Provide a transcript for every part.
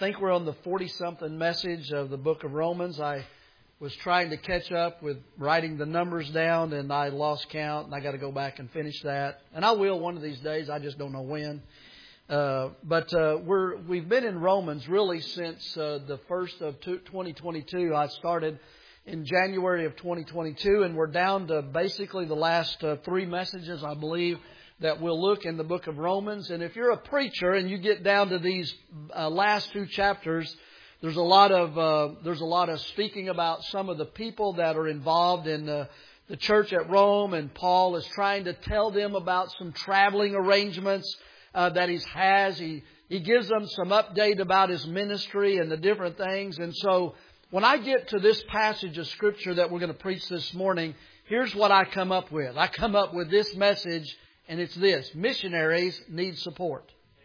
think we're on the 40-something message of the book of Romans. I was trying to catch up with writing the numbers down, and I lost count, and I got to go back and finish that. And I will one of these days. I just don't know when. We've been in Romans really since the first of 2022. I started in January of 2022, and we're down to basically the last three messages, I believe, that we'll look in the book of Romans. And if you're a preacher and you get down to these last two chapters, there's a lot of speaking about some of the people that are involved in the church at Rome, and Paul is trying to tell them about some traveling arrangements that he has. He gives them some update about his ministry and the different things. And so when I get to this passage of Scripture that we're going to preach this morning, here's what I come up with. I come up with this message, and it's this: missionaries need support.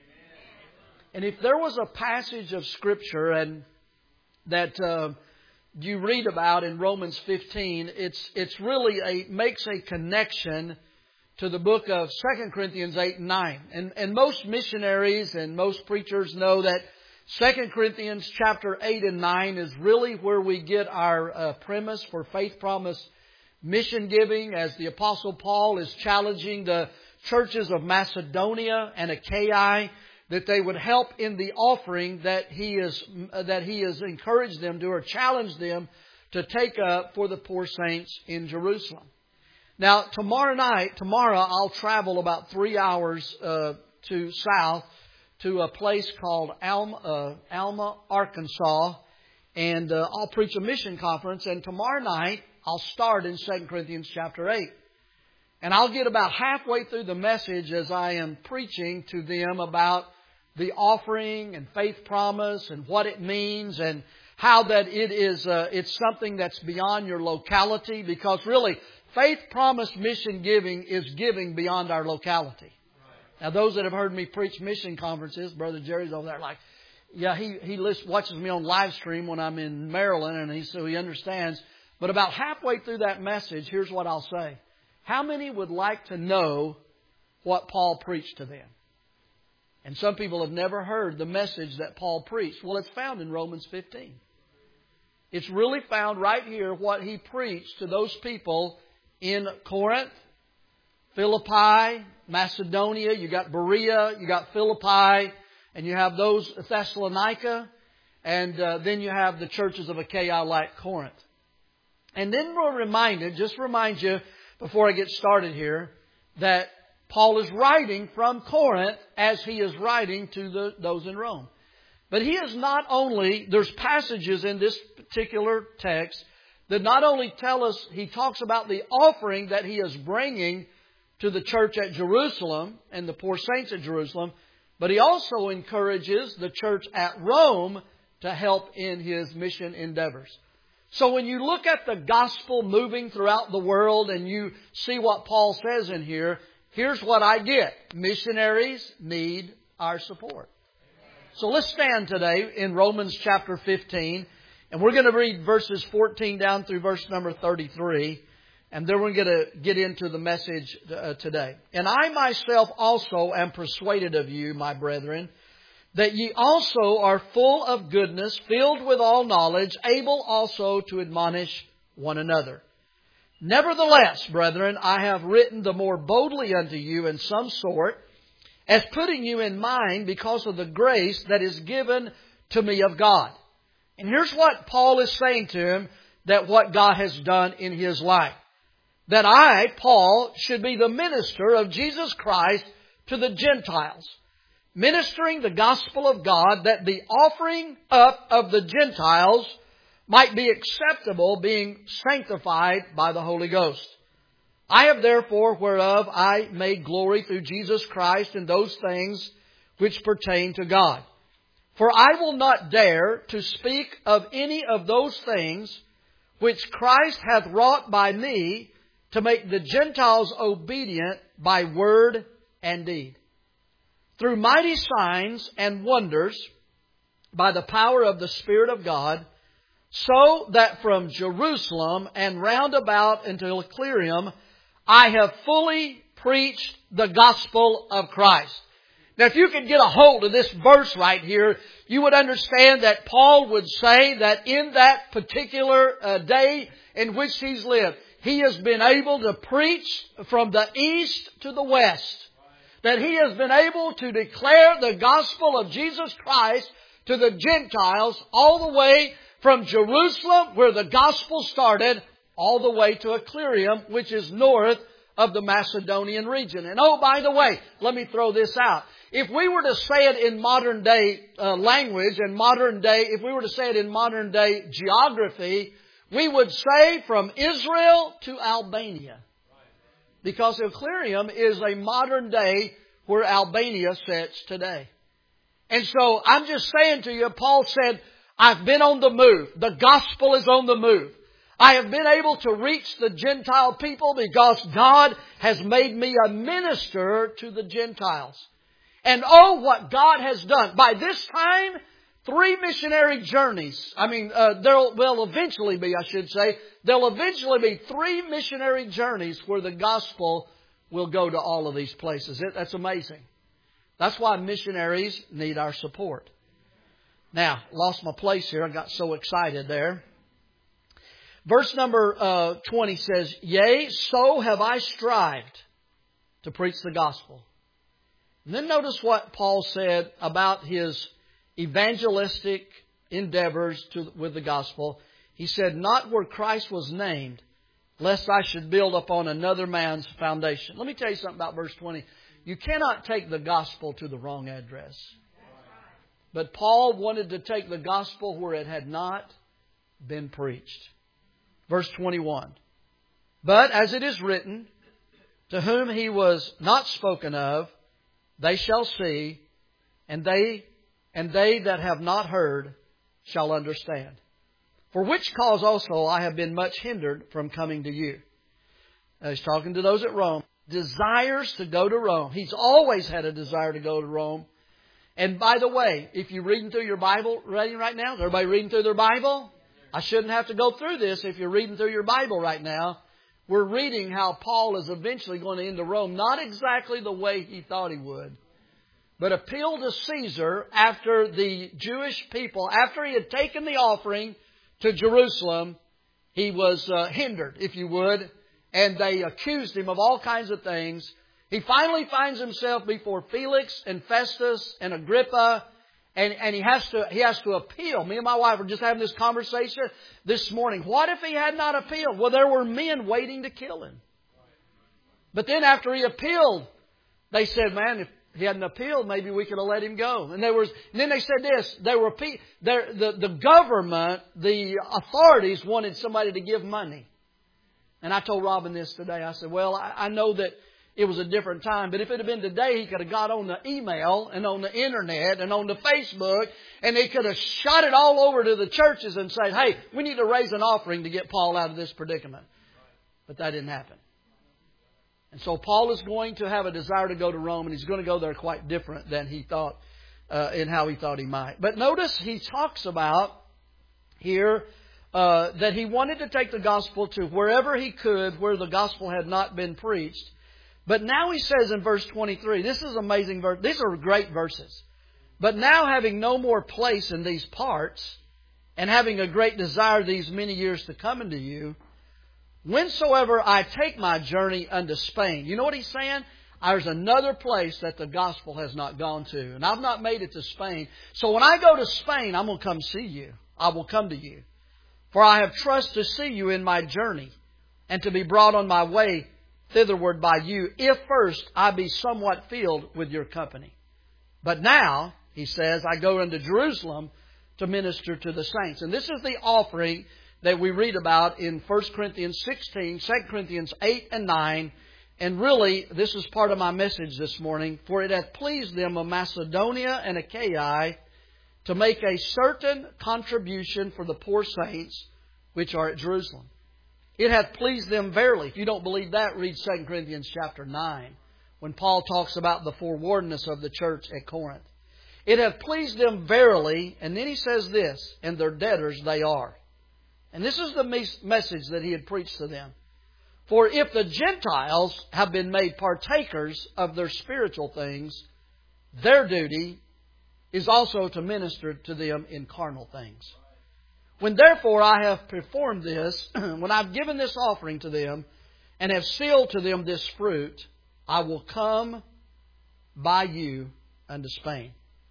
And if there was a passage of Scripture and that you read about in Romans 15, it's really makes a connection to the book of 2 Corinthians 8 and 9. And most missionaries and most preachers know that 2 Corinthians chapter 8 and 9 is really where we get our premise for faith promise mission giving, as the Apostle Paul is challenging the churches of Macedonia and Achaia that they would help in the offering that he has encouraged them to, or challenged them to take up for the poor saints in Jerusalem. Now, tomorrow I'll travel about 3 hours to south to a place called Alma, Arkansas, and I'll preach a mission conference. And tomorrow night I'll start in 2 Corinthians chapter 8. And I'll get about halfway through the message as I am preaching to them about the offering and faith promise and what it means, and how that it is it's something that's beyond your locality, because really faith promise mission giving is giving beyond our locality. Now, those that have heard me preach mission conferences, Brother Jerry's over there like, yeah, he watches me on live stream when I'm in Maryland, and so he understands. But about halfway through that message, here's what I'll say. How many would like to know what Paul preached to them? And some people have never heard the message that Paul preached. Well, it's found in Romans 15. It's really found right here what he preached to those people in Corinth, Philippi, Macedonia. You got Berea, you got Philippi, and you have those Thessalonica, and then you have the churches of Achaia like Corinth. And then we're reminded, just remind you before I get started here, that Paul is writing from Corinth as he is writing to those in Rome. But he is not only, there's passages in this particular text that not only tell us, he talks about the offering that he is bringing to the church at Jerusalem and the poor saints at Jerusalem, but he also encourages the church at Rome to help in his mission endeavors. So when you look at the gospel moving throughout the world and you see what Paul says in here, here's what I get. Missionaries need our support. So let's stand today in Romans chapter 15. And we're going to read verses 14 down through verse number 33. And then we're going to get into the message today. And I myself also am persuaded of you, my brethren, that ye also are full of goodness, filled with all knowledge, able also to admonish one another. Nevertheless, brethren, I have written the more boldly unto you in some sort, as putting you in mind because of the grace that is given to me of God. And here's what Paul is saying to him, that what God has done in his life. That I, Paul, should be the minister of Jesus Christ to the Gentiles, ministering the gospel of God, that the offering up of the Gentiles might be acceptable, being sanctified by the Holy Ghost. I have therefore, whereof I may glory through Jesus Christ in those things which pertain to God. For I will not dare to speak of any of those things which Christ hath wrought by me, to make the Gentiles obedient by word and deed, through mighty signs and wonders, by the power of the Spirit of God, so that from Jerusalem and round about into Illyricum I have fully preached the gospel of Christ. Now, if you could get a hold of this verse right here, you would understand that Paul would say that in that particular day in which he's lived, he has been able to preach from the east to the west. That he has been able to declare the gospel of Jesus Christ to the Gentiles all the way from Jerusalem, where the gospel started, all the way to Iconium, which is north of the Macedonian region. And oh, by the way, let me throw this out. If we were to say it in modern day language and if we were to say it in modern day geography, we would say from Israel to Albania. Because Iconium is a modern day where Albania sits today. And so I'm just saying to you, Paul said, I've been on the move. The gospel is on the move. I have been able to reach the Gentile people because God has made me a minister to the Gentiles. And oh, what God has done. By this time, 3 missionary journeys. There'll eventually be 3 missionary journeys where the gospel will go to all of these places. That's amazing. That's why missionaries need our support. Now, lost my place here. I got so excited there. Verse number 20 says, Yea, so have I strived to preach the gospel. And then notice what Paul said about his evangelistic endeavors with the gospel. He said, Not where Christ was named, lest I should build upon another man's foundation. Let me tell you something about verse 20. You cannot take the gospel to the wrong address. But Paul wanted to take the gospel where it had not been preached. Verse 21. But as it is written, to whom he was not spoken of, they shall see, and they that have not heard shall understand. For which cause also I have been much hindered from coming to you. Now he's talking to those at Rome. Desires to go to Rome. He's always had a desire to go to Rome. And by the way, if you're reading through your Bible right now, is everybody reading through their Bible? I shouldn't have to go through this if you're reading through your Bible right now. We're reading how Paul is eventually going to enter Rome. Not exactly the way he thought he would. But appealed to Caesar after the Jewish people, after he had taken the offering to Jerusalem, he was hindered, if you would. And they accused him of all kinds of things. He finally finds himself before Felix and Festus and Agrippa. And he has to appeal. Me and my wife were just having this conversation this morning. What if he had not appealed? Well, there were men waiting to kill him. But then after he appealed, they said, man, if he hadn't appealed, maybe we could have let him go. And then they said this, the government, the authorities wanted somebody to give money. And I told Robin this today. I said, well, I know that it was a different time, but if it had been today, he could have got on the email and on the internet and on the Facebook, and they could have shot it all over to the churches and said, hey, we need to raise an offering to get Paul out of this predicament. But that didn't happen. And so Paul is going to have a desire to go to Rome, and he's going to go there quite different than he thought, in how he thought he might. But notice he talks about here that he wanted to take the gospel to wherever he could, where the gospel had not been preached. But now he says in verse 23, this is an amazing verse. These are great verses. But now having no more place in these parts, and having a great desire these many years to come into you, whensoever I take my journey unto Spain. You know what he's saying? There's another place that the gospel has not gone to. And I've not made it to Spain. So when I go to Spain, I'm going to come see you. I will come to you. For I have trust to see you in my journey, and to be brought on my way thitherward by you, if first I be somewhat filled with your company. But now, he says, I go unto Jerusalem to minister to the saints. And this is the offering that we read about in 1 Corinthians 16, 2 Corinthians 8 and 9. And really, this is part of my message this morning. For it hath pleased them of Macedonia and Achaia to make a certain contribution for the poor saints which are at Jerusalem. It hath pleased them verily. If you don't believe that, read 2 Corinthians chapter 9, when Paul talks about the forwardness of the church at Corinth. It hath pleased them verily, and then he says this, and their debtors they are. And this is the message that he had preached to them. For if the Gentiles have been made partakers of their spiritual things, their duty is also to minister to them in carnal things. When therefore I have performed this, when I've given this offering to them, and have sealed to them this fruit, I will come by you unto Spain.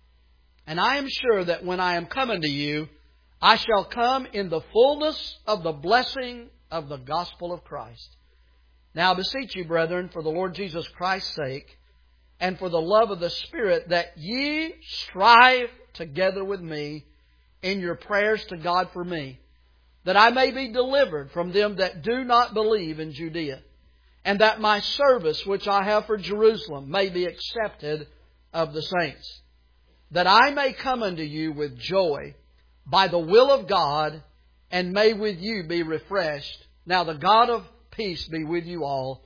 And I am sure that when I am coming to you, I shall come in the fullness of the blessing of the gospel of Christ. Now I beseech you, brethren, for the Lord Jesus Christ's sake, and for the love of the Spirit, that ye strive together with me in your prayers to God for me, that I may be delivered from them that do not believe in Judea, and that my service which I have for Jerusalem may be accepted of the saints, that I may come unto you with joy by the will of God, and may with you be refreshed. Now the God of peace be with you all.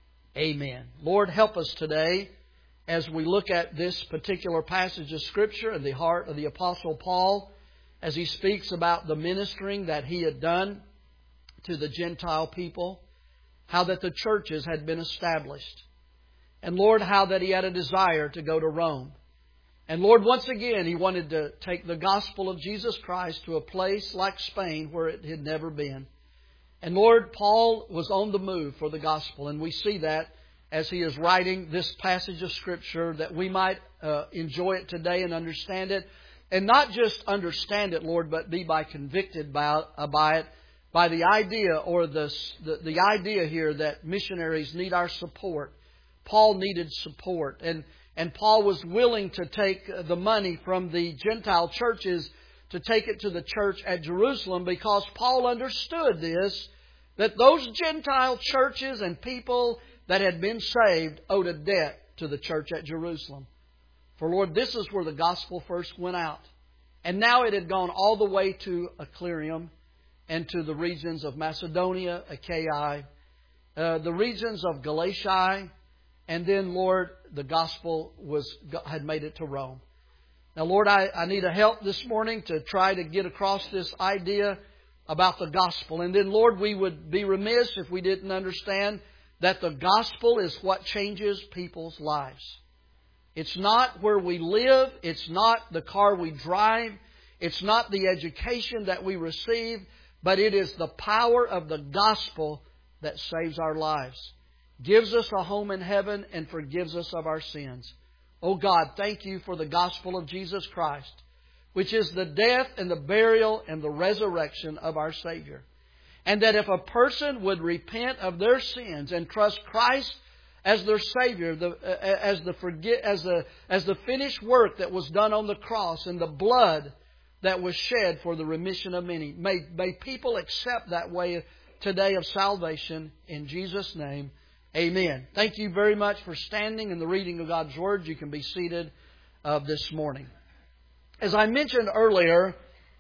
Amen. Lord, help us today as we look at this particular passage of Scripture in the heart of the Apostle Paul, as he speaks about the ministering that he had done to the Gentile people, how that the churches had been established. And Lord, how that he had a desire to go to Rome. And Lord, once again, he wanted to take the gospel of Jesus Christ to a place like Spain where it had never been. And Lord, Paul was on the move for the gospel. And we see that as he is writing this passage of Scripture, that we might enjoy it today and understand it. And not just understand it, Lord, but be convicted by it, by the idea or the idea here that missionaries need our support. Paul needed support. And Paul was willing to take the money from the Gentile churches to take it to the church at Jerusalem, because Paul understood this, that those Gentile churches and people that had been saved owed a debt to the church at Jerusalem. For Lord, this is where the gospel first went out. And now it had gone all the way to Iconium and to the regions of Macedonia, Achaia, the regions of Galatia, and then, Lord, the gospel had made it to Rome. Now, Lord, I need a help this morning to try to get across this idea about the gospel. And then, Lord, we would be remiss if we didn't understand that the gospel is what changes people's lives. It's not where we live. It's not the car we drive. It's not the education that we receive. But it is the power of the gospel that saves our lives, gives us a home in heaven, and forgives us of our sins. Oh God, thank you for the gospel of Jesus Christ, which is the death and the burial and the resurrection of our Savior. And that if a person would repent of their sins and trust Christ as their Savior, as the finished work that was done on the cross and the blood that was shed for the remission of many, may people accept that way today of salvation in Jesus' name. Amen. Thank you very much for standing in the reading of God's Word. You can be seated this morning. As I mentioned earlier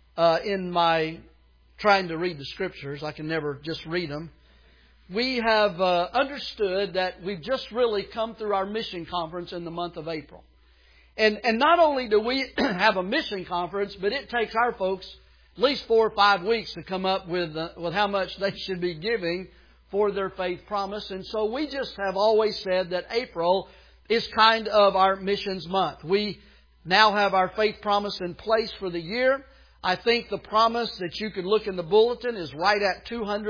in my trying to read the Scriptures, I can never just read them. We have understood that we've just really come through our mission conference in the month of April. And not only do we have a mission conference, but it takes our folks at least 4 or 5 weeks to come up with how much they should be giving for their faith promise. And so we just have always said that April is kind of our missions month. We now have our faith promise in place for the year. I think the promise that you could look in the bulletin is right at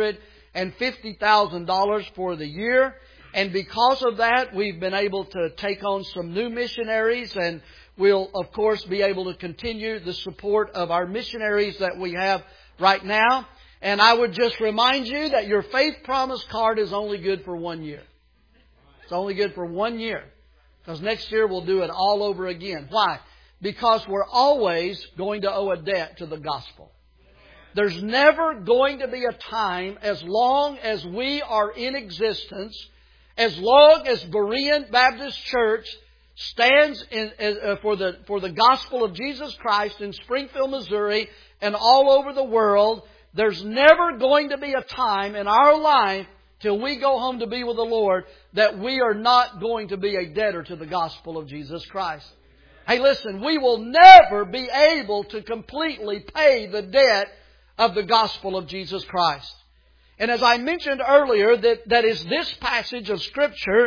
$250,000 for the year. And because of that, we've been able to take on some new missionaries, and we'll, of course, be able to continue the support of our missionaries that we have right now. And I would just remind you that your faith promise card is only good for 1 year. It's only good for 1 year. Because next year we'll do it all over again. Why? Because we're always going to owe a debt to the gospel. There's never going to be a time, as long as we are in existence, as long as Berean Baptist Church stands for the gospel of Jesus Christ in Springfield, Missouri, and all over the world, there's never going to be a time in our life till we go home to be with the Lord that we are not going to be a debtor to the gospel of Jesus Christ. Hey, listen, we will never be able to completely pay the debt of the gospel of Jesus Christ. And as I mentioned earlier, that is this passage of Scripture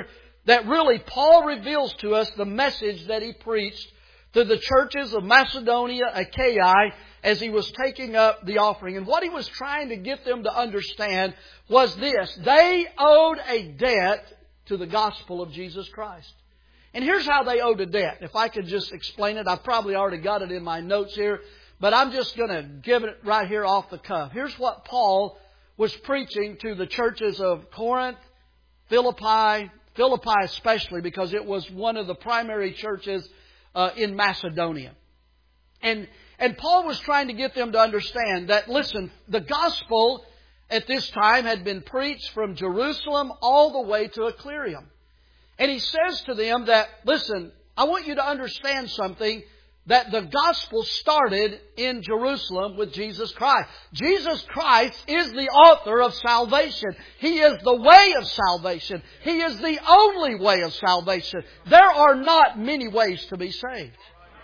that really Paul reveals to us the message that he preached to the churches of Macedonia, Achaia, as he was taking up the offering. And what he was trying to get them to understand was this: they owed a debt to the gospel of Jesus Christ. And here's how they owed a debt. If I could just explain it, I've probably already got it in my notes here, but I'm just going to give it right here off the cuff. Here's what Paul was preaching to the churches of Corinth, Philippi especially, because it was one of the primary churches in Macedonia. And Paul was trying to get them to understand that, listen, the gospel at this time had been preached from Jerusalem all the way to Iconium. And he says to them that, listen, I want you to understand something, that the gospel started in Jerusalem with Jesus Christ. Jesus Christ is the author of salvation. He is the way of salvation. He is the only way of salvation. There are not many ways to be saved.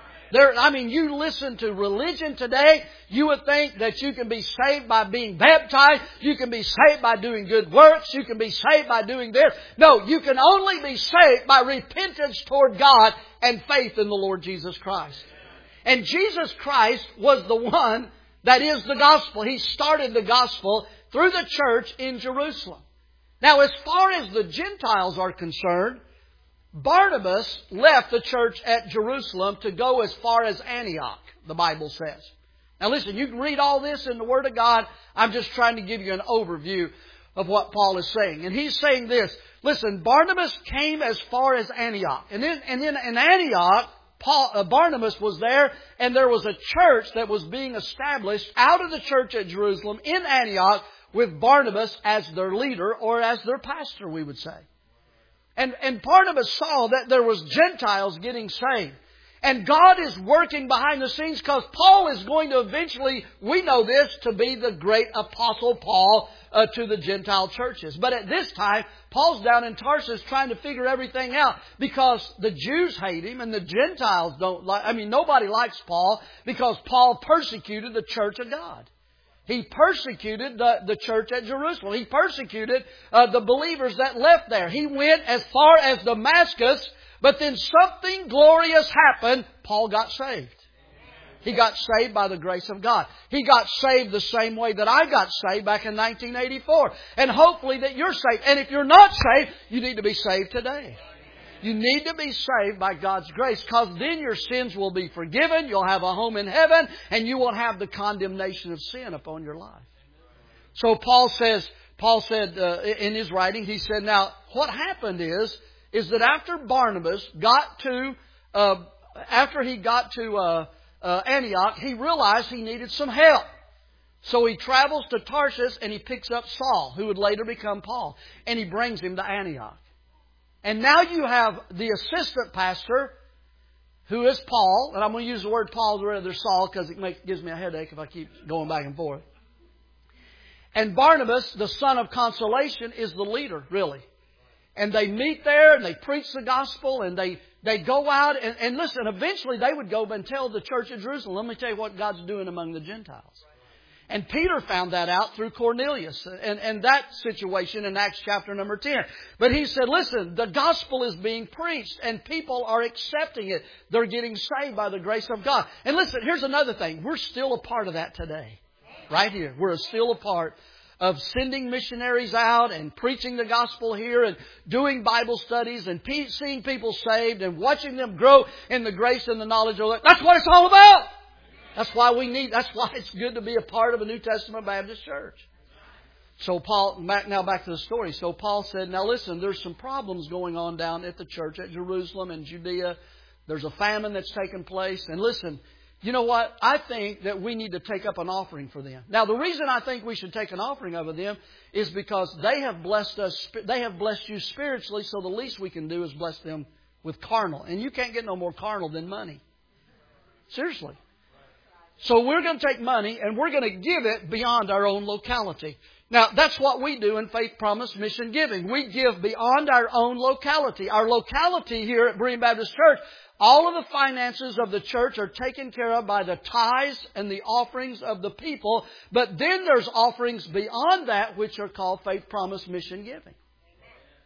You listen to religion today, you would think that you can be saved by being baptized, you can be saved by doing good works, you can be saved by doing this. No, you can only be saved by repentance toward God and faith in the Lord Jesus Christ. And Jesus Christ was the one that is the gospel. He started the gospel through the church in Jerusalem. Now, as far as the Gentiles are concerned, Barnabas left the church at Jerusalem to go as far as Antioch, the Bible says. Now listen, you can read all this in the Word of God. I'm just trying to give you an overview of what Paul is saying. And he's saying this: listen, Barnabas came as far as Antioch. And then in Antioch, Barnabas was there, and there was a church that was being established out of the church at Jerusalem in Antioch with Barnabas as their leader, or as their pastor, we would say. And Barnabas saw that there was Gentiles getting saved. And God is working behind the scenes, because Paul is going to eventually, we know this, to be the great apostle Paul to the Gentile churches. But at this time, Paul's down in Tarsus trying to figure everything out, because the Jews hate him and the Gentiles don't like. Nobody likes Paul, because Paul persecuted the church of God. He persecuted the church at Jerusalem. He persecuted the believers that left there. He went as far as Damascus, but then something glorious happened. Paul got saved. He got saved by the grace of God. He got saved the same way that I got saved back in 1984. And hopefully that you're saved. And if you're not saved, you need to be saved today. You need to be saved by God's grace, because then your sins will be forgiven, you'll have a home in heaven, and you won't have the condemnation of sin upon your life. So Paul said in his writing, he said, now what happened is that after Barnabas got to Antioch, he realized he needed some help. So he travels to Tarsus and he picks up Saul, who would later become Paul, and he brings him to Antioch. And now you have the assistant pastor, who is Paul. And I'm going to use the word Paul rather than Saul, because it gives me a headache if I keep going back and forth. And Barnabas, the son of consolation, is the leader, really. And they meet there and they preach the gospel, and they go out. And listen, eventually they would go and tell the church at Jerusalem, let me tell you what God's doing among the Gentiles. And Peter found that out through Cornelius and that situation in Acts chapter number 10. But he said, listen, the gospel is being preached and people are accepting it. They're getting saved by the grace of God. And listen, here's another thing. We're still a part of that today. Right here. We're still a part of sending missionaries out and preaching the gospel here and doing Bible studies and seeing people saved and watching them grow in the grace and the knowledge of God. That's what it's all about. That's why it's good to be a part of a New Testament Baptist church. So now back to the story. So Paul said, now listen, there's some problems going on down at the church at Jerusalem and Judea. There's a famine that's taken place. And listen, you know what? I think that we need to take up an offering for them. Now, the reason I think we should take an offering of them is because they have blessed us. They have blessed you spiritually, so the least we can do is bless them with carnal. And you can't get no more carnal than money. Seriously. So we're going to take money and we're going to give it beyond our own locality. Now, that's what we do in Faith Promise Mission Giving. We give beyond our own locality. Our locality here at Berean Baptist Church, all of the finances of the church are taken care of by the tithes and the offerings of the people. But then there's offerings beyond that which are called Faith Promise Mission Giving.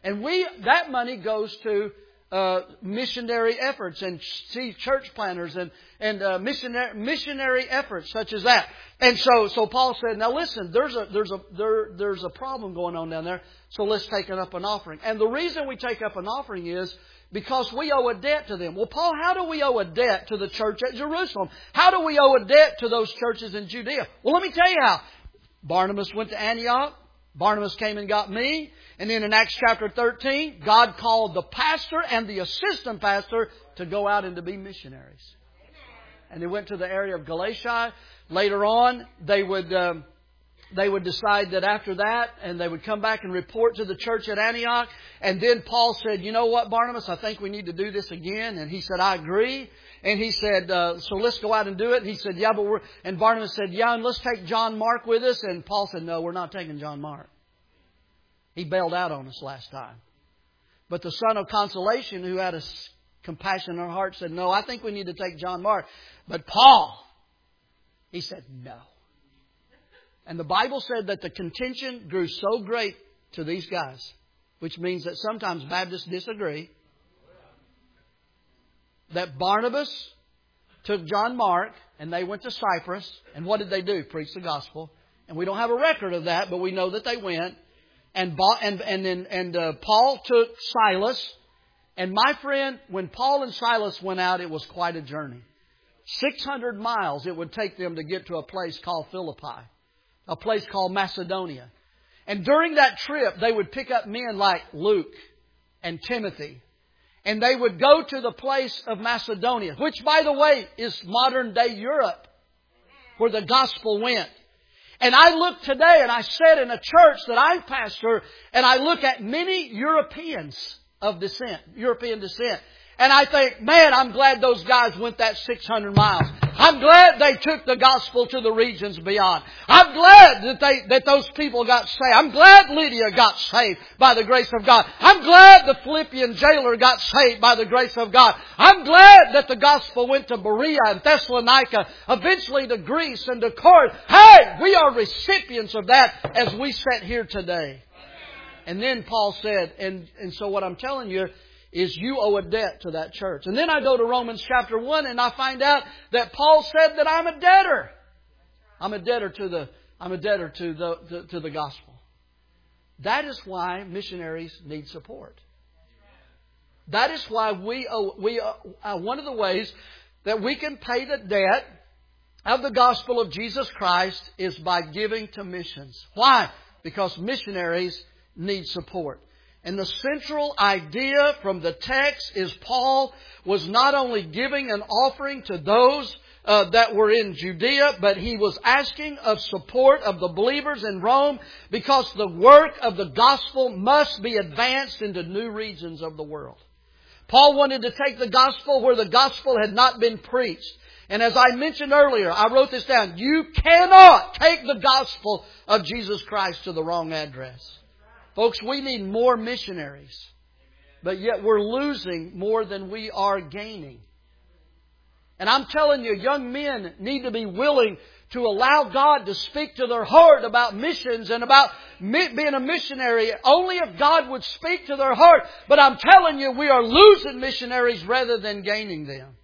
And that money goes to missionary efforts and church planners and missionary efforts such as that. And so Paul said, now listen, there's a problem going on down there, so let's take up an offering. And the reason we take up an offering is because we owe a debt to them. Well, Paul, how do we owe a debt to the church at Jerusalem? How do we owe a debt to those churches in Judea? Well, let me tell you how. Barnabas went to Antioch. Barnabas came and got me. And then in Acts chapter 13, God called the pastor and the assistant pastor to go out and to be missionaries. And they went to the area of Galatia. Later on, they would decide that after that, and they would come back and report to the church at Antioch. And then Paul said, you know what, Barnabas, I think we need to do this again. And he said, I agree. And he said, so let's go out and do it. And he said, yeah, and Barnabas said, yeah, and let's take John Mark with us. And Paul said, no, we're not taking John Mark. He bailed out on us last time. But the son of consolation, who had a compassion in our heart, said, no, I think we need to take John Mark. But Paul, he said, no. And the Bible said that the contention grew so great to these guys, which means that sometimes Baptists disagree, that Barnabas took John Mark and they went to Cyprus. And what did they do? Preach the gospel. And we don't have a record of that, but we know that they went. And Paul took Silas. And my friend, when Paul and Silas went out, it was quite a journey. 600 miles it would take them to get to a place called Philippi, a place called Macedonia. And during that trip, they would pick up men like Luke and Timothy. And they would go to the place of Macedonia, which, by the way, is modern day Europe, where the gospel went. And I look today, and I sat in a church that I pastor, and I look at many European descent. And I think, man, I'm glad those guys went that 600 miles. I'm glad they took the gospel to the regions beyond. I'm glad that those people got saved. I'm glad Lydia got saved by the grace of God. I'm glad the Philippian jailer got saved by the grace of God. I'm glad that the gospel went to Berea and Thessalonica, eventually to Greece and to Corinth. Hey, we are recipients of that as we sit here today. And then Paul said, and so what I'm telling you is you owe a debt to that church. And then I go to Romans chapter 1 and I find out that Paul said that I'm a debtor. I'm a debtor to the gospel. That is why missionaries need support. That is why one of the ways that we can pay the debt of the gospel of Jesus Christ is by giving to missions. Why? Because missionaries need support. And the central idea from the text is Paul was not only giving an offering to those that were in Judea, but he was asking of support of the believers in Rome because the work of the gospel must be advanced into new regions of the world. Paul wanted to take the gospel where the gospel had not been preached. And as I mentioned earlier, I wrote this down. You cannot take the gospel of Jesus Christ to the wrong address. Folks, we need more missionaries. But yet we're losing more than we are gaining. And I'm telling you, young men need to be willing to allow God to speak to their heart about missions and about being a missionary. Only if God would speak to their heart. But I'm telling you, we are losing missionaries rather than gaining them.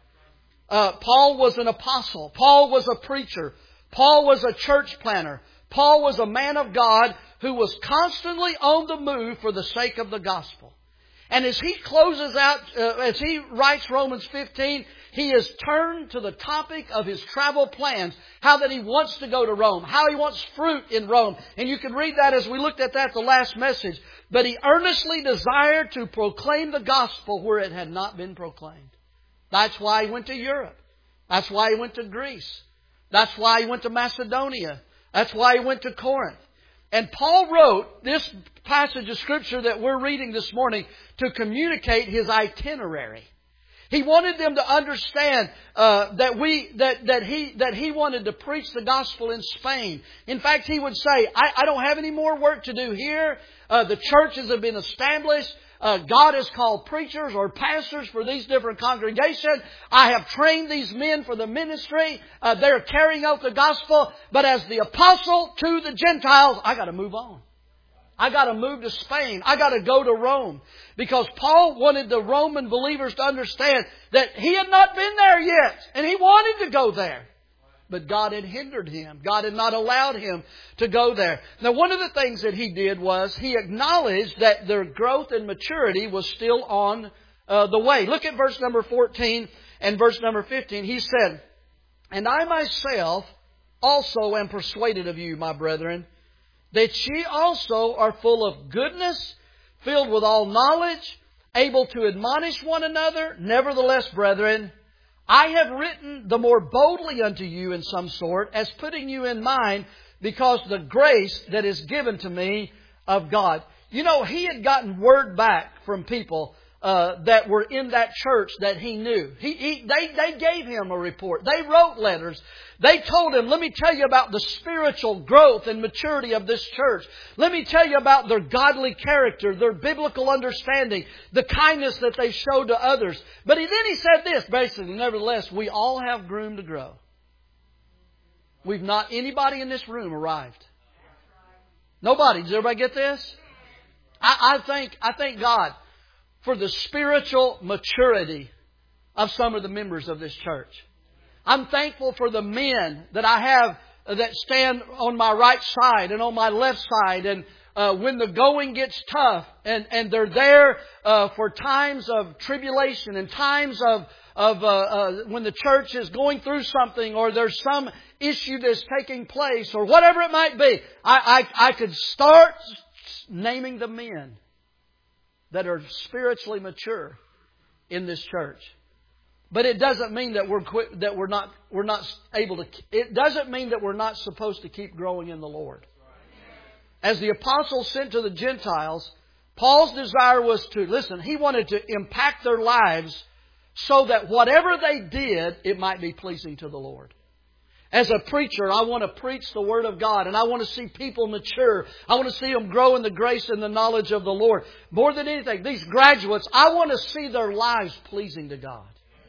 Paul was an apostle. Paul was a preacher. Paul was a church planner. Paul was a man of God who was constantly on the move for the sake of the gospel. And as he closes out, as he writes Romans 15, he has turned to the topic of his travel plans. How that he wants to go to Rome. How he wants fruit in Rome. And you can read that as we looked at that the last message. But he earnestly desired to proclaim the gospel where it had not been proclaimed. That's why he went to Europe. That's why he went to Greece. That's why he went to Macedonia. That's why he went to Corinth. And Paul wrote this passage of Scripture that we're reading this morning to communicate his itinerary. He wanted them to understand that he wanted to preach the gospel in Spain. In fact, he would say, I don't have any more work to do here. The churches have been established. God has called preachers or pastors for these different congregations. I have trained these men for the ministry. They're carrying out the gospel. But as the apostle to the Gentiles, I got to move on. I got to move to Spain. I got to go to Rome. Because Paul wanted the Roman believers to understand that he had not been there yet. And he wanted to go there. But God had hindered him. God had not allowed him to go there. Now, one of the things that he did was he acknowledged that their growth and maturity was still on the way. Look at verse number 14 and verse number 15. He said, "And I myself also am persuaded of you, my brethren, that ye also are full of goodness, filled with all knowledge, able to admonish one another. Nevertheless, brethren, I have written the more boldly unto you in some sort, as putting you in mind, because the grace that is given to me of God." You know, he had gotten word back from people that were in that church that he knew. They gave him a report. They wrote letters. They told him, "Let me tell you about the spiritual growth and maturity of this church. Let me tell you about their godly character, their biblical understanding, the kindness that they showed to others." But then he said this, basically, "Nevertheless, we all have room to grow." We've not, anybody in this room arrived. Nobody. Does everybody get this? I thank God for the spiritual maturity of some of the members of this church. I'm thankful for the men that I have that stand on my right side and on my left side. And when the going gets tough and they're there for times of tribulation and times of when the church is going through something or there's some issue that's taking place or whatever it might be, I could start naming the men that are spiritually mature in this church. But it doesn't mean that we're not able to. It doesn't mean that we're not supposed to keep growing in the Lord. As the apostles sent to the Gentiles, Paul's desire was to, listen, he wanted to impact their lives so that whatever they did, it might be pleasing to the Lord. As a preacher, I want to preach the Word of God, and I want to see people mature. I want to see them grow in the grace and the knowledge of the Lord. More than anything, these graduates, I want to see their lives pleasing to God.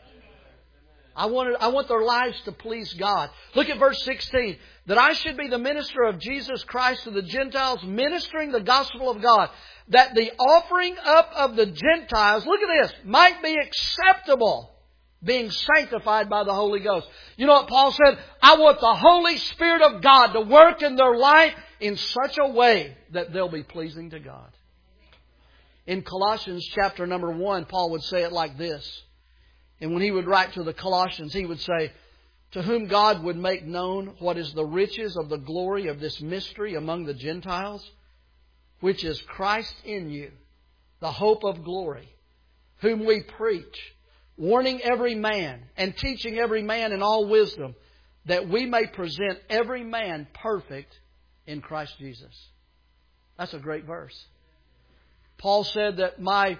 I want their lives to please God. Look at verse 16. "That I should be the minister of Jesus Christ to the Gentiles, ministering the gospel of God, that the offering up of the Gentiles," look at this, "might be acceptable, being sanctified by the Holy Ghost." You know what Paul said? I want the Holy Spirit of God to work in their life in such a way that they'll be pleasing to God. In Colossians chapter number 1, Paul would say it like this. And when he would write to the Colossians, he would say, "To whom God would make known what is the riches of the glory of this mystery among the Gentiles, which is Christ in you, the hope of glory, whom we preach, warning every man and teaching every man in all wisdom, that we may present every man perfect in Christ Jesus." That's a great verse. Paul said that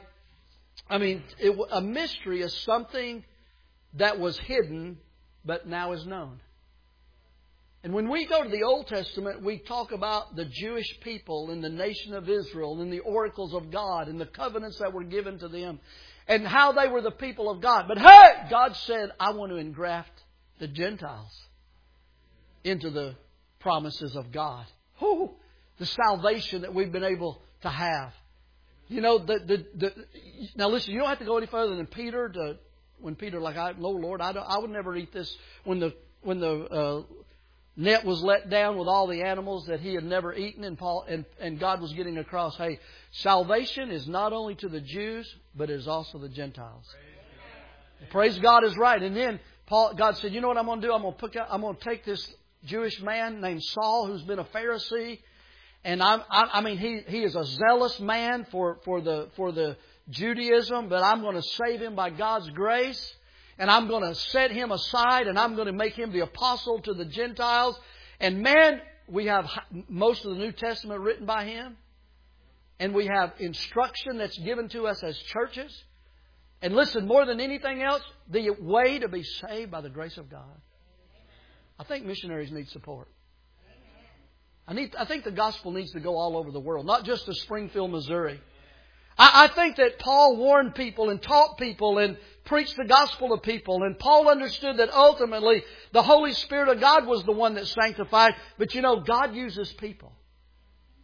a mystery is something that was hidden but now is known. And when we go to the Old Testament, we talk about the Jewish people and the nation of Israel and the oracles of God and the covenants that were given to them and how they were the people of God. But hey, God said, I want to engraft the Gentiles into the promises of God. The salvation that we've been able to have. You know, now listen, you don't have to go any further than Peter when Peter, Lord, I would never eat this. When the net was let down with all the animals that he had never eaten, and God was getting across, hey, salvation is not only to the Jews, but it is also the Gentiles. Praise God is right. And then God said, you know what I'm going to do? I'm going to take this Jewish man named Saul, who's been a Pharisee. And he is a zealous man for the Judaism, but I'm going to save him by God's grace. And I'm going to set him aside, and I'm going to make him the apostle to the Gentiles. And man, we have most of the New Testament written by him. And we have instruction that's given to us as churches. And listen, more than anything else, the way to be saved by the grace of God. I think missionaries need support. I think the gospel needs to go all over the world, not just to Springfield, Missouri. I think that Paul warned people and taught people and preached the gospel to people. And Paul understood that ultimately the Holy Spirit of God was the one that sanctified. But you know, God uses people.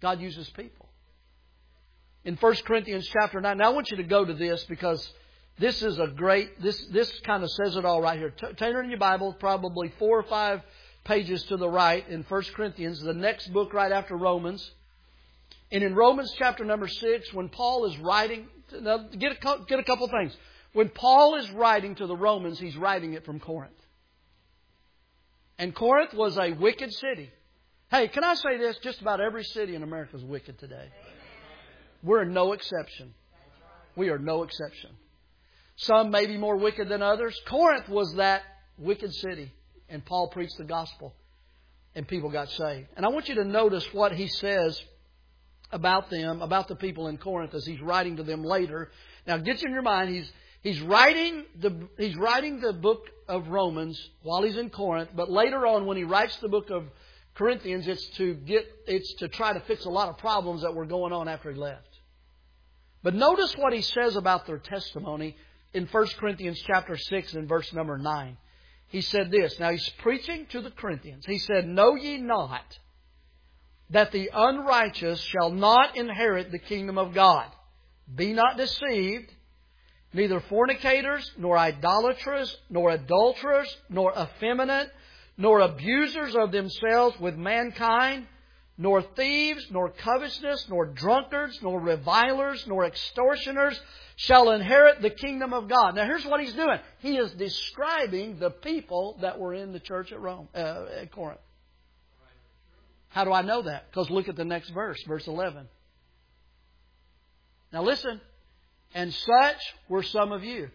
God uses people. In 1 Corinthians chapter 9, now I want you to go to this because this is a great, this kind of says it all right here. Turn in your Bible, probably 4 or 5 pages to the right in 1 Corinthians, the next book right after Romans. And in Romans chapter number 6, when Paul is writing, now get a couple things. When Paul is writing to the Romans, he's writing it from Corinth. And Corinth was a wicked city. Hey, can I say this? Just about every city in America is wicked today. We're no exception. We are no exception. Some may be more wicked than others. Corinth was that wicked city. And Paul preached the gospel. And people got saved. And I want you to notice what he says about them, about the people in Corinth as he's writing to them later. Now, get in your mind, he's writing the book of Romans while he's in Corinth. But later on, when he writes the book of Corinthians, it's to try to fix a lot of problems that were going on after he left. But notice what he says about their testimony in 1 Corinthians chapter 6 and verse number 9. He said this. Now he's preaching to the Corinthians. He said, "Know ye not that the unrighteous shall not inherit the kingdom of God? Be not deceived, neither fornicators, nor idolaters, nor adulterers, nor effeminate, nor abusers of themselves with mankind, nor thieves, nor covetousness, nor drunkards, nor revilers, nor extortioners shall inherit the kingdom of God." Now here's what he's doing. He is describing the people that were in the church at Corinth. How do I know that? Because look at the next verse, verse 11. Now listen. "And such were some of you."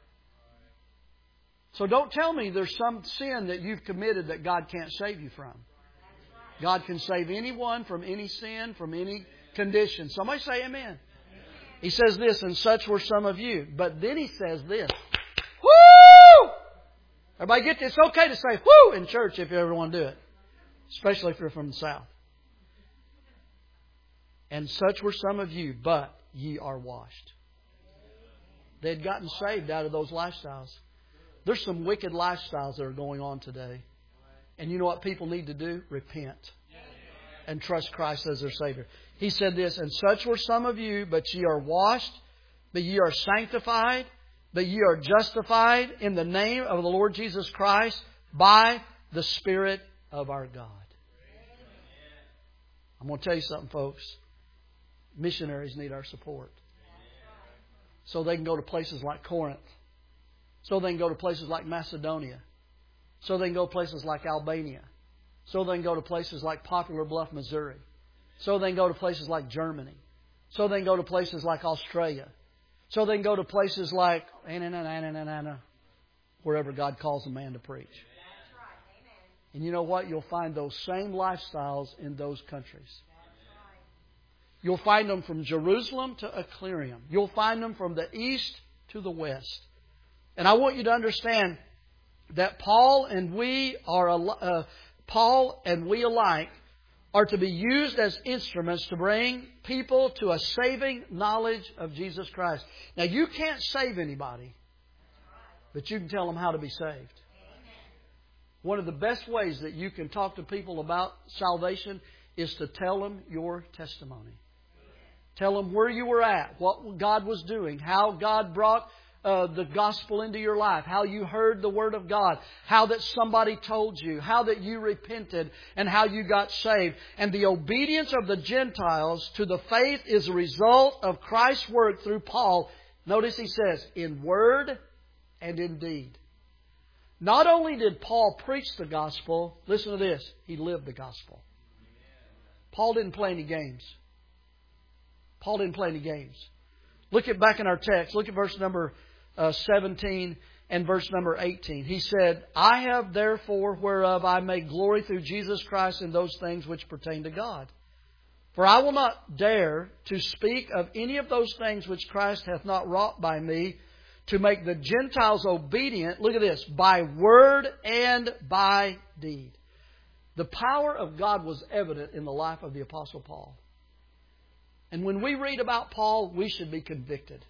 So don't tell me there's some sin that you've committed that God can't save you from. God can save anyone from any sin, from any condition. Somebody say amen. He says this, "And such were some of you." But then he says this. Woo! Everybody get this? It's okay to say woo in church if you ever want to do it. Especially if you're from the South. "And such were some of you, but ye are washed." They had gotten saved out of those lifestyles. There's some wicked lifestyles that are going on today. And you know what people need to do? Repent. And trust Christ as their Savior. He said this, "And such were some of you, but ye are washed, but ye are sanctified, but ye are justified in the name of the Lord Jesus Christ by the Spirit of our God." I'm going to tell you something, folks. Missionaries need our support. So they can go to places like Corinth. So they can go to places like Macedonia. So they can go to places like Albania. So they can go to places like Poplar Bluff, Missouri. So they can go to places like Germany. So they can go to places like Australia. So they can go to places like wherever God calls a man to preach. And you know what? You'll find those same lifestyles in those countries. You'll find them from Jerusalem to Iconium. You'll find them from the east to the west. And I want you to understand that Paul and we alike are to be used as instruments to bring people to a saving knowledge of Jesus Christ. Now, you can't save anybody, but you can tell them how to be saved. One of the best ways that you can talk to people about salvation is to tell them your testimony. Tell them where you were at, what God was doing, how God brought the gospel into your life, how you heard the Word of God, how that somebody told you, how that you repented, and how you got saved. And the obedience of the Gentiles to the faith is a result of Christ's work through Paul. Notice he says, in word and in deed. Not only did Paul preach the gospel, listen to this, he lived the gospel. Paul didn't play any games. Paul didn't play any games. Look at back in our text. Look at verse number 17 and verse number 18. He said, "I have therefore whereof I may glory through Jesus Christ in those things which pertain to God. For I will not dare to speak of any of those things which Christ hath not wrought by me, to make the Gentiles obedient," look at this, "by word and by deed." The power of God was evident in the life of the Apostle Paul. And when we read about Paul, we should be convicted.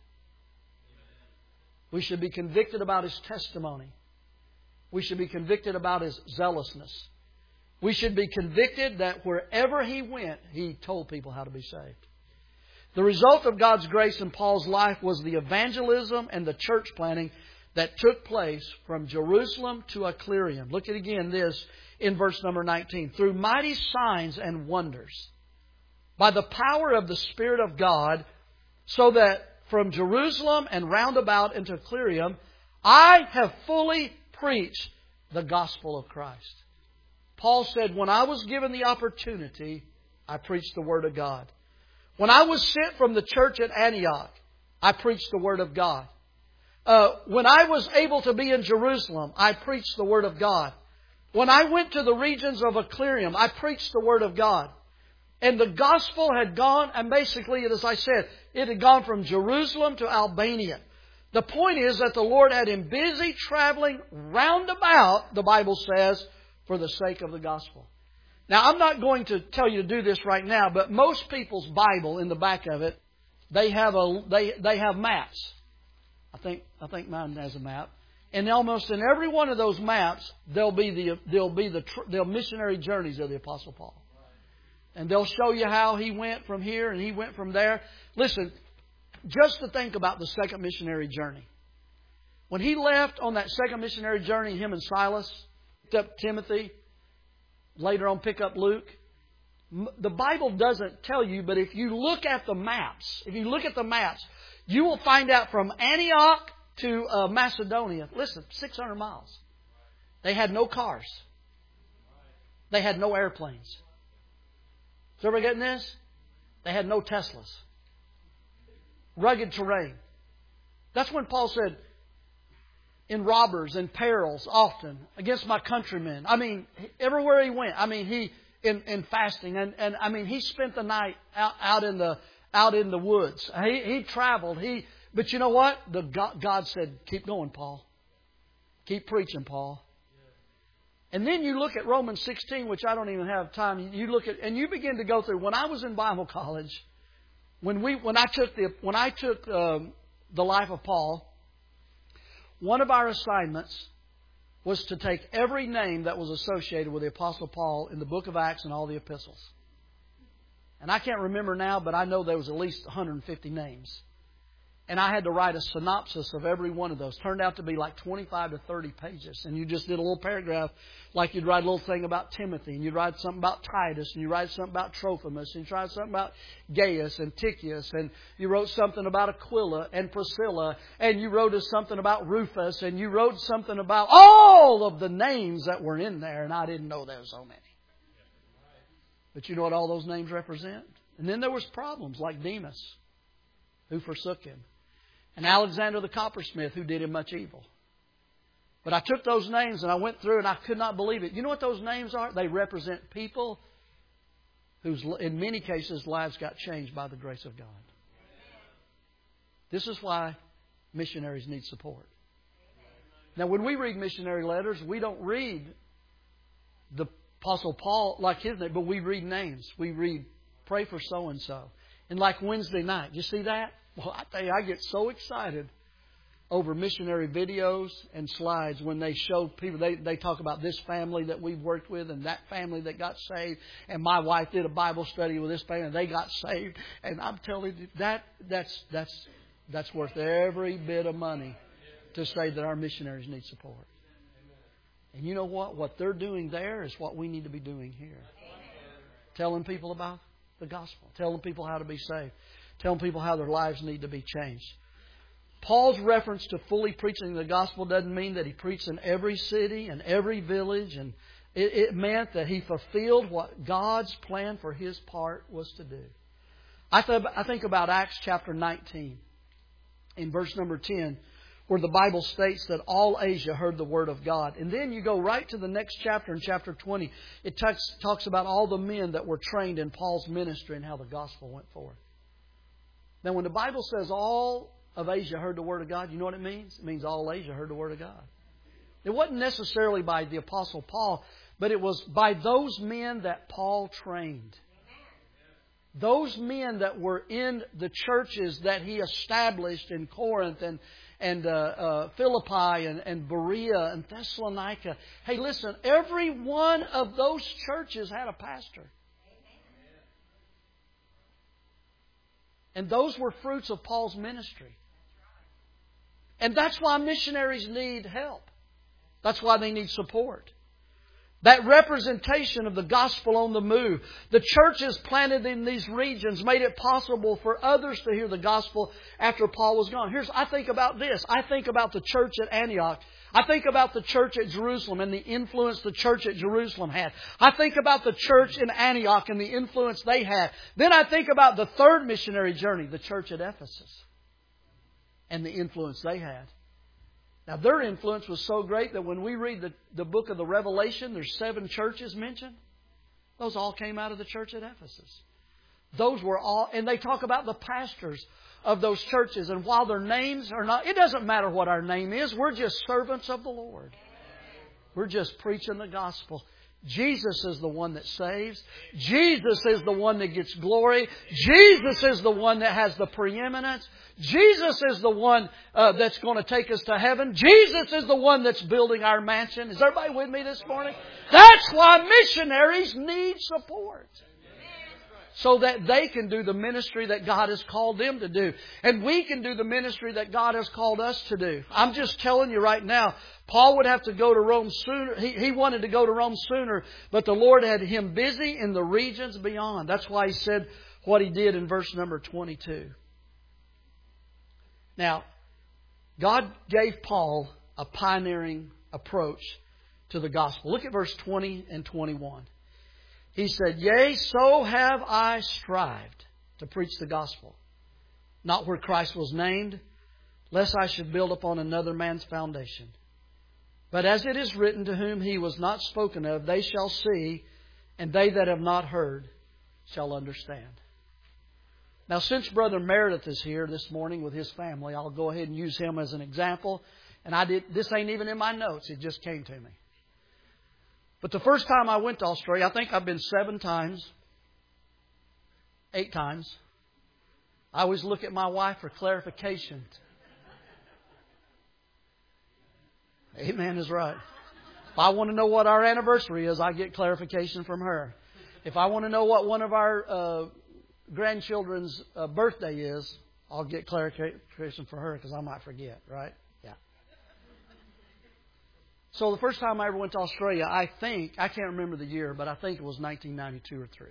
We should be convicted about his testimony. We should be convicted about his zealousness. We should be convicted that wherever he went, he told people how to be saved. The result of God's grace in Paul's life was the evangelism and the church planting that took place from Jerusalem to Iconium. Look at again this in verse number 19. Through mighty signs and wonders, by the power of the Spirit of God, so that from Jerusalem and round about into Iconium, I have fully preached the gospel of Christ. Paul said, when I was given the opportunity, I preached the Word of God. When I was sent from the church at Antioch, I preached the Word of God. When I was able to be in Jerusalem, I preached the Word of God. When I went to the regions of Iconium, I preached the Word of God. And the gospel had gone, and basically, as I said, it had gone from Jerusalem to Albania. The point is that the Lord had him busy traveling round about, the Bible says, for the sake of the gospel. Now, I'm not going to tell you to do this right now, but most people's Bible, in the back of it, they have maps. I think mine has a map. And almost in every one of those maps, there'll be the missionary journeys of the Apostle Paul. And they'll show you how he went from here and he went from there. Listen, just to think about the second missionary journey. When he left on that second missionary journey, him and Silas picked up Timothy, later on pick up Luke. The Bible doesn't tell you, but if you look at the maps, you will find out from Antioch to Macedonia, listen, 600 miles. They had no cars. They had no airplanes. Is everybody getting this? They had no Teslas. Rugged terrain. That's when Paul said, in robbers and perils often against my countrymen. I mean, everywhere he went. I mean, he in fasting and I mean, he spent the night out in the woods. He traveled. But you know what? God said, keep going, Paul. Keep preaching, Paul. And then you look at Romans 16, which I don't even have time. You look at and you begin to go through. When I was in Bible college, when I took the life of Paul, one of our assignments was to take every name that was associated with the Apostle Paul in the book of Acts and all the epistles. And I can't remember now, but I know there was at least 150 names. And I had to write a synopsis of every one of those. Turned out to be like 25 to 30 pages. And you just did a little paragraph, like you'd write a little thing about Timothy, and you'd write something about Titus, and you write something about Trophimus, and you write something about Gaius and Tychicus, and you wrote something about Aquila and Priscilla, and you wrote something about Rufus, and you wrote something about all of the names that were in there, and I didn't know there were so many. But you know what all those names represent? And then there was problems like Demas, who forsook him. And Alexander the coppersmith, who did him much evil. But I took those names and I went through and I could not believe it. You know what those names are? They represent people whose, in many cases, lives got changed by the grace of God. This is why missionaries need support. Now, when we read missionary letters, we don't read the Apostle Paul like his name, but we read names. We read, pray for so-and-so. And like Wednesday night, you see that? Well, I tell you, I get so excited over missionary videos and slides when they show people, they talk about this family that we've worked with and that family that got saved. And my wife did a Bible study with this family and they got saved. And I'm telling you, that's worth every bit of money to say that our missionaries need support. And you know what? What they're doing there is what we need to be doing here. Telling people about the gospel. Telling people how to be saved. Telling people how their lives need to be changed. Paul's reference to fully preaching the gospel doesn't mean that he preached in every city and every village. And it meant that he fulfilled what God's plan for his part was to do. I think about Acts chapter 19 in verse number 10, where the Bible states that all Asia heard the word of God. And then you go right to the next chapter, in chapter 20. It talks about all the men that were trained in Paul's ministry and how the gospel went forth. Now, when the Bible says all of Asia heard the Word of God, you know what it means? It means all Asia heard the Word of God. It wasn't necessarily by the Apostle Paul, but it was by those men that Paul trained. Those men that were in the churches that he established in Corinth Philippi and Berea and Thessalonica. Hey, listen, every one of those churches had a pastor. And those were fruits of Paul's ministry. And that's why missionaries need help. That's why they need support. That representation of the gospel on the move. The churches planted in these regions made it possible for others to hear the gospel after Paul was gone. I think about this. I think about the church at Antioch. I think about the church at Jerusalem and the influence the church at Jerusalem had. I think about the church in Antioch and the influence they had. Then I think about the third missionary journey, the church at Ephesus, and the influence they had. Now, their influence was so great that when we read the book of the Revelation, there's 7 churches mentioned. Those all came out of the church at Ephesus. Those were all, and they talk about the pastors of those churches. And while their names are not, it doesn't matter what our name is. We're just servants of the Lord. We're just preaching the gospel. Jesus is the one that saves. Jesus is the one that gets glory. Jesus is the one that has the preeminence. Jesus is the one that's going to take us to heaven. Jesus is the one that's building our mansion. Is everybody with me this morning? That's why missionaries need support. So that they can do the ministry that God has called them to do. And we can do the ministry that God has called us to do. I'm just telling you right now, Paul would have to go to Rome sooner. He wanted to go to Rome sooner, but the Lord had him busy in the regions beyond. That's why he said what he did in verse number 22. Now, God gave Paul a pioneering approach to the gospel. Look at verse 20 and 21. He said, "Yea, so have I strived to preach the gospel, not where Christ was named, lest I should build upon another man's foundation. But as it is written, to whom he was not spoken of, they shall see, and they that have not heard shall understand." Now, since Brother Meredith is here this morning with his family, I'll go ahead and use him as an example. And this ain't even in my notes. It just came to me. But the first time I went to Australia, I think I've been 7 times, 8 times. I always look at my wife for clarification. Amen is right. If I want to know what our anniversary is, I get clarification from her. If I want to know what one of our grandchildren's birthday is, I'll get clarification for her because I might forget, right? Yeah. So the first time I ever went to Australia, I can't remember the year, but I think it was 1992 or 3.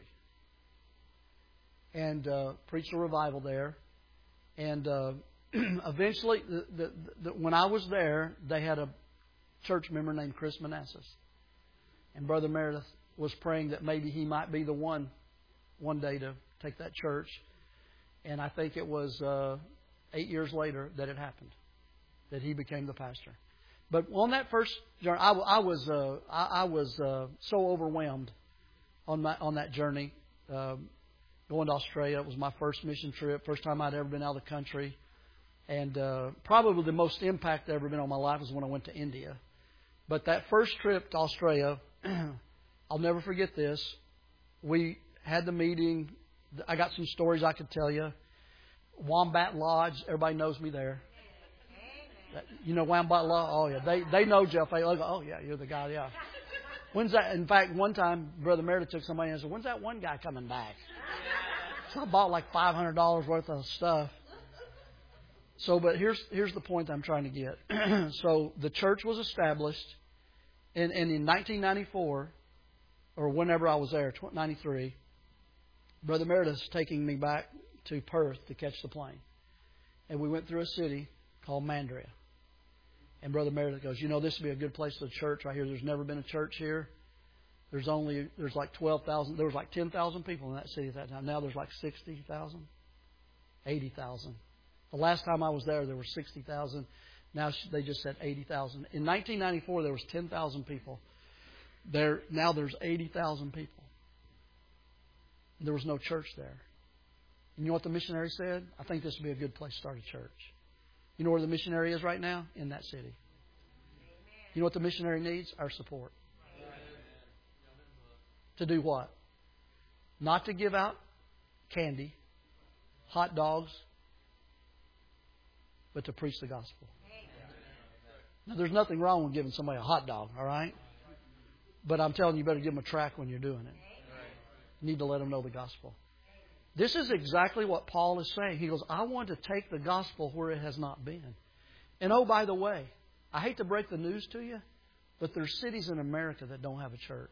And preached a revival there. And eventually, when I was there, they had a church member named Chris Manassas. And Brother Meredith was praying that maybe he might be the one day to take that church. And I think it was 8 years later that it happened, that he became the pastor. But on that first journey, I was so overwhelmed on that journey. Going to Australia, it was my first mission trip, first time I'd ever been out of the country. And probably the most impact I've ever been on my life was when I went to India. But that first trip to Australia, I'll never forget this. We had the meeting. I got some stories I could tell you. Wombat Lodge, everybody knows me there. You know Wombat Lodge? Oh, yeah. They know Jeff. They go, "Oh, yeah, you're the guy, yeah." When's that? In fact, one time, Brother Meredith took somebody and said, "When's that one guy coming back?" So I bought like $500 worth of stuff. So, but here's the point I'm trying to get. So the church was established, and in 1994, or whenever I was there, 93, Brother Meredith's taking me back to Perth to catch the plane. And we went through a city called Mandurah. And Brother Meredith goes, "This would be a good place for a church right here. There's never been a church here. There's like 12,000. There was like 10,000 people in that city at that time. Now there's like 60,000, 80,000. The last time I was there were 60,000. Now they just said 80,000. In 1994, there was 10,000 people. Now there's 80,000 people. There was no church there. And you know what the missionary said? I think this would be a good place to start a church. You know where the missionary is right now? In that city. You know what the missionary needs? Our support. To do what? Not to give out candy, hot dogs, but to preach the gospel. Now, there's nothing wrong with giving somebody a hot dog, all right? But I'm telling you, you better give them a tract when you're doing it. You need to let them know the gospel. This is exactly what Paul is saying. He goes, I want to take the gospel where it has not been. And oh, by the way, I hate to break the news to you, but there's cities in America that don't have a church.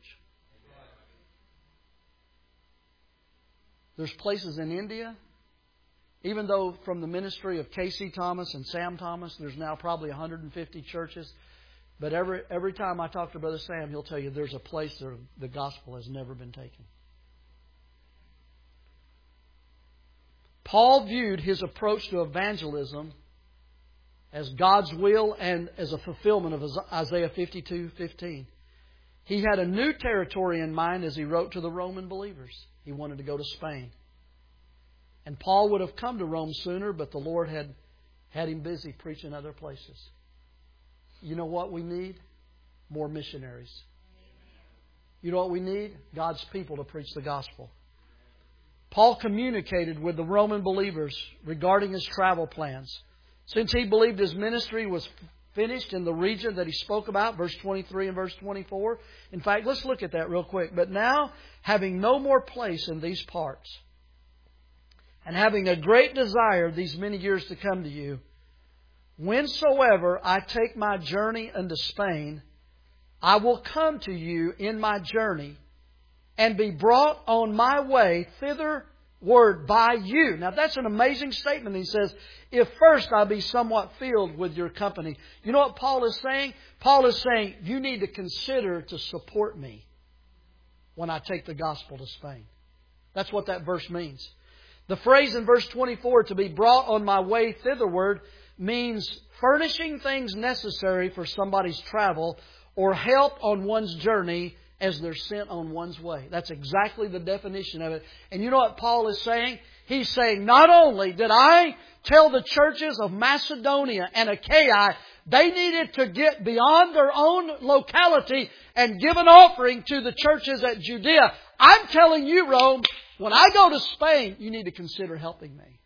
There's places in India, even though from the ministry of K.C. Thomas and Sam Thomas, there's now probably 150 churches. But every time I talk to Brother Sam, he'll tell you there's a place where the gospel has never been taken. Paul viewed his approach to evangelism as God's will and as a fulfillment of Isaiah 52:15. He had a new territory in mind as he wrote to the Roman believers. He wanted to go to Spain. And Paul would have come to Rome sooner, but the Lord had him busy preaching other places. You know what we need? More missionaries. You know what we need? God's people to preach the gospel. Paul communicated with the Roman believers regarding his travel plans. Since he believed his ministry was finished in the region that he spoke about, verse 23 and verse 24. In fact, let's look at that real quick. But now, having no more place in these parts, and having a great desire these many years to come to you, whensoever I take my journey unto Spain, I will come to you in my journey, and be brought on my way thitherward by you. Now that's an amazing statement. He says, if first I be somewhat filled with your company. You know what Paul is saying? Paul is saying, you need to consider to support me when I take the gospel to Spain. That's what that verse means. The phrase in verse 24, to be brought on my way thitherward, means furnishing things necessary for somebody's travel or help on one's journey as they're sent on one's way. That's exactly the definition of it. And you know what Paul is saying? He's saying, not only did I tell the churches of Macedonia and Achaia they needed to get beyond their own locality and give an offering to the churches at Judea, I'm telling you, Rome, when I go to Spain, you need to consider helping me.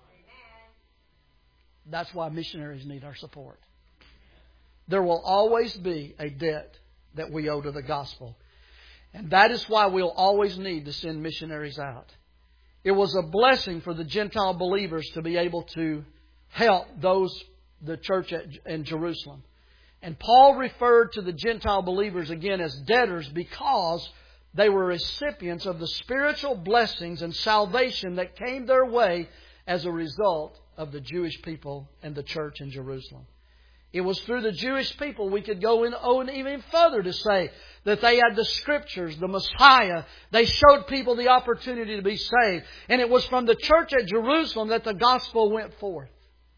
That's why missionaries need our support. There will always be a debt that we owe to the gospel. And that is why we'll always need to send missionaries out. It was a blessing for the Gentile believers to be able to help the church in Jerusalem. And Paul referred to the Gentile believers again as debtors because they were recipients of the spiritual blessings and salvation that came their way as a result of the Jewish people and the church in Jerusalem. It was through the Jewish people we could go in even further to say that they had the Scriptures, the Messiah. They showed people the opportunity to be saved. And it was from the church at Jerusalem that the gospel went forth.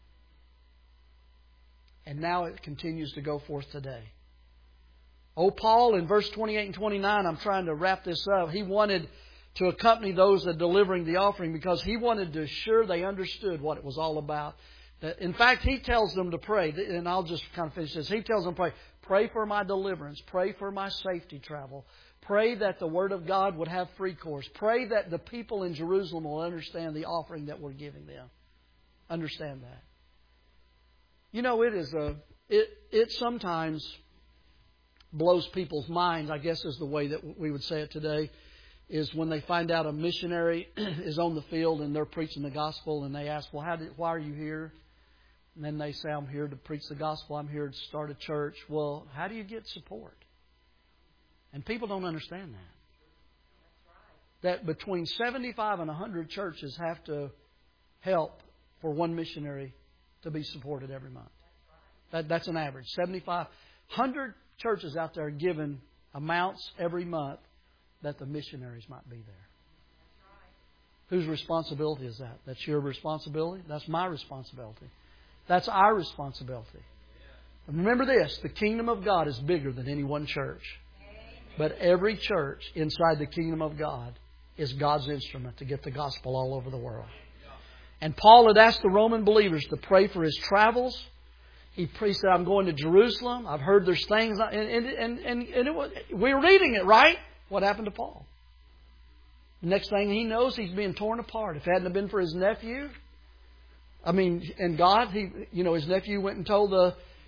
And now it continues to go forth today. Oh, Paul, in verse 28 and 29, I'm trying to wrap this up. He wanted to accompany those that delivering the offering because he wanted to assure they understood what it was all about. In fact, he tells them to pray, and I'll just kind of finish this. He tells them to pray. Pray for my deliverance. Pray for my safety travel. Pray that the Word of God would have free course. Pray that the people in Jerusalem will understand the offering that we're giving them. Understand that. You know, it sometimes blows people's minds, I guess is the way that we would say it today, is when they find out a missionary is on the field and they're preaching the gospel and they ask, well, why are you here? And then they say, I'm here to preach the gospel. I'm here to start a church. Well, how do you get support? And people don't understand that. That between 75 and 100 churches have to help for one missionary to be supported every month. That's an average. 75, 100 churches out there giving amounts every month that the missionaries might be there. Whose responsibility is that? That's your responsibility? That's my responsibility. That's our responsibility. And remember this, the kingdom of God is bigger than any one church. But every church inside the kingdom of God is God's instrument to get the gospel all over the world. And Paul had asked the Roman believers to pray for his travels. He said, I'm going to Jerusalem. I've heard there's things. We're reading it, right? What happened to Paul? The next thing he knows, he's being torn apart. If it hadn't been for his nephew, and God, his nephew went and told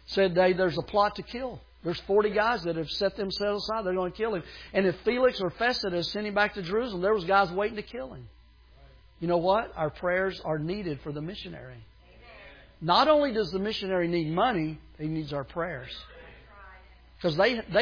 said there's a plot to kill. There's 40 guys that have set themselves aside. They're going to kill him. And if Felix or Festus sent him back to Jerusalem, there was guys waiting to kill him. You know what? Our prayers are needed for the missionary. Not only does the missionary need money, he needs our prayers. Because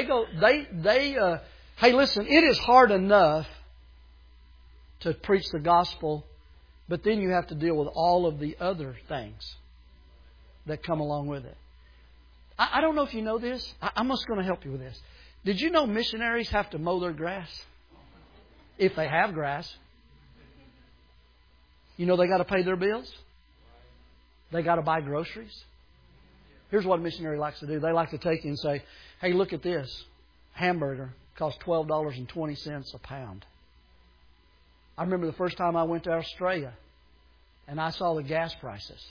hey, listen, it is hard enough to preach the gospel, but then you have to deal with all of the other things that come along with it. I don't know if you know this. I'm just going to help you with this. Did you know missionaries have to mow their grass? If they have grass. You know they got to pay their bills? They got to buy groceries? Here's what a missionary likes to do. They like to take you and say, hey, look at this. Hamburger costs $12.20 a pound. I remember the first time I went to Australia and I saw the gas prices.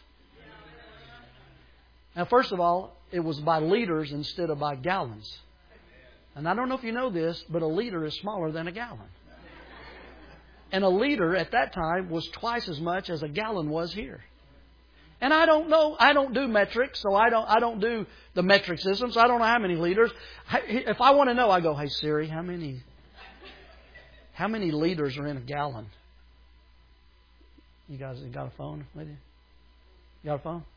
Now, first of all, it was by liters instead of by gallons. And I don't know if you know this, but a liter is smaller than a gallon. And a liter at that time was twice as much as a gallon was here. And I don't know. I don't do metrics, so I don't do the metric system, so I don't know how many liters. If I want to know, I go, hey Siri, how many liters are in a gallon? You guys got a phone with you? You got a phone?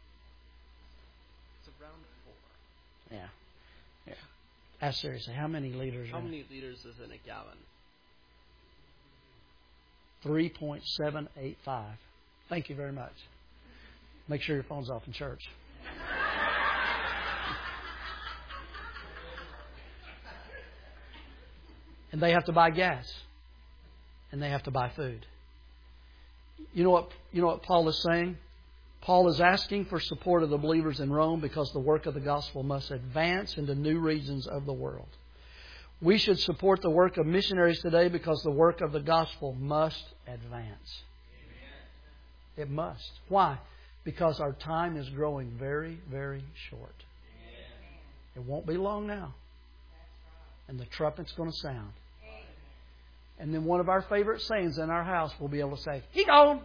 Yeah. Ask Siri, say, how many liters? How many liters is in a gallon? 3.785. Thank you very much. Make sure your phone's off in church. And they have to buy gas. And they have to buy food. You know what Paul is saying? Paul is asking for support of the believers in Rome because the work of the gospel must advance into new regions of the world. We should support the work of missionaries today because the work of the gospel must advance. It must. Why? Because our time is growing very, very short. It won't be long now. And the trumpet's going to sound. And then one of our favorite sayings in our house will be able to say, he gone.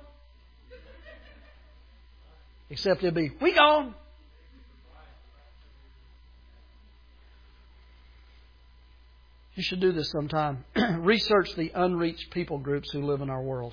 Except it'll be, we gone. You should do this sometime. Research the unreached people groups who live in our world.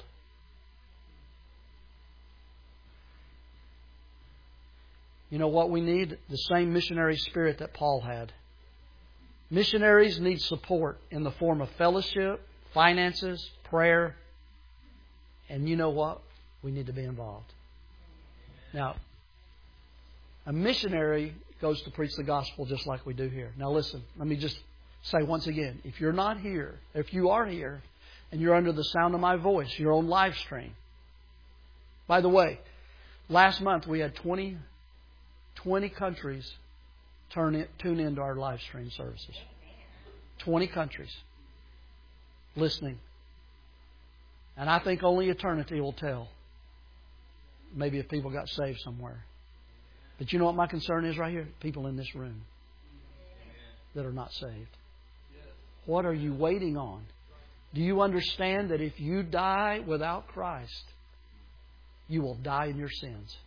You know what we need? The same missionary spirit that Paul had. Missionaries need support in the form of fellowship, finances, prayer. And you know what? We need to be involved. Now, a missionary goes to preach the gospel just like we do here. Now listen, let me just say once again, if you're not here, if you are here, and you're under the sound of my voice, you're on live stream. By the way, last month we had 20 countries tune into our live stream services. 20 countries listening. And I think only eternity will tell. Maybe if people got saved somewhere. But you know what my concern is right here? People in this room that are not saved. What are you waiting on? Do you understand that if you die without Christ, you will die in your sins?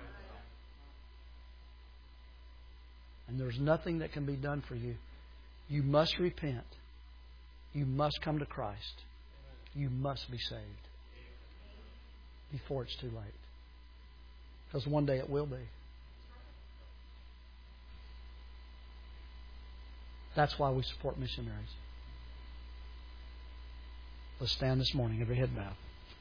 And there's nothing that can be done for you. You must repent. You must come to Christ. You must be saved before it's too late. Because one day it will be. That's why we support missionaries. Let's stand this morning, every head bowed.